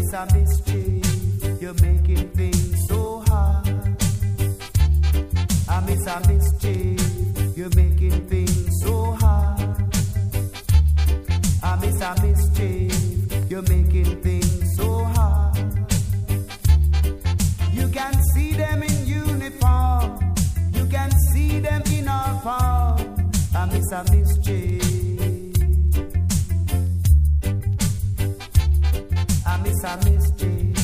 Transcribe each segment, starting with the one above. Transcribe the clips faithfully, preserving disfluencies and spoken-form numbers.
miss a mischief, you're making things so hard. I miss a mischief, you're making things so hard. I miss a mischief, you're making things so hard. You can see them in uniform, you can see them in our form. I miss a mischief, I miss a mischief,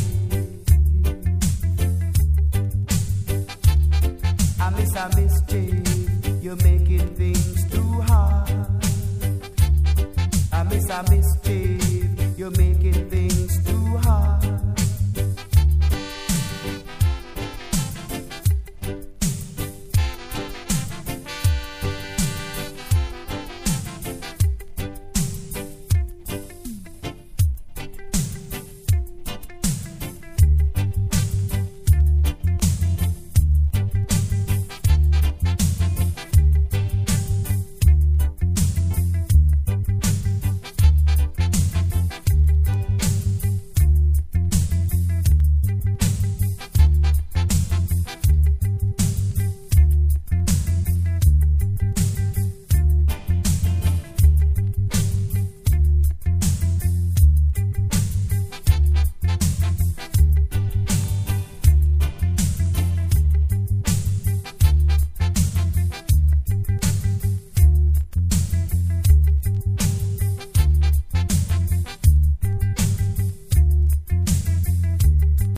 I miss a mischief, you're making things too hard. I miss a mischief, you're making things too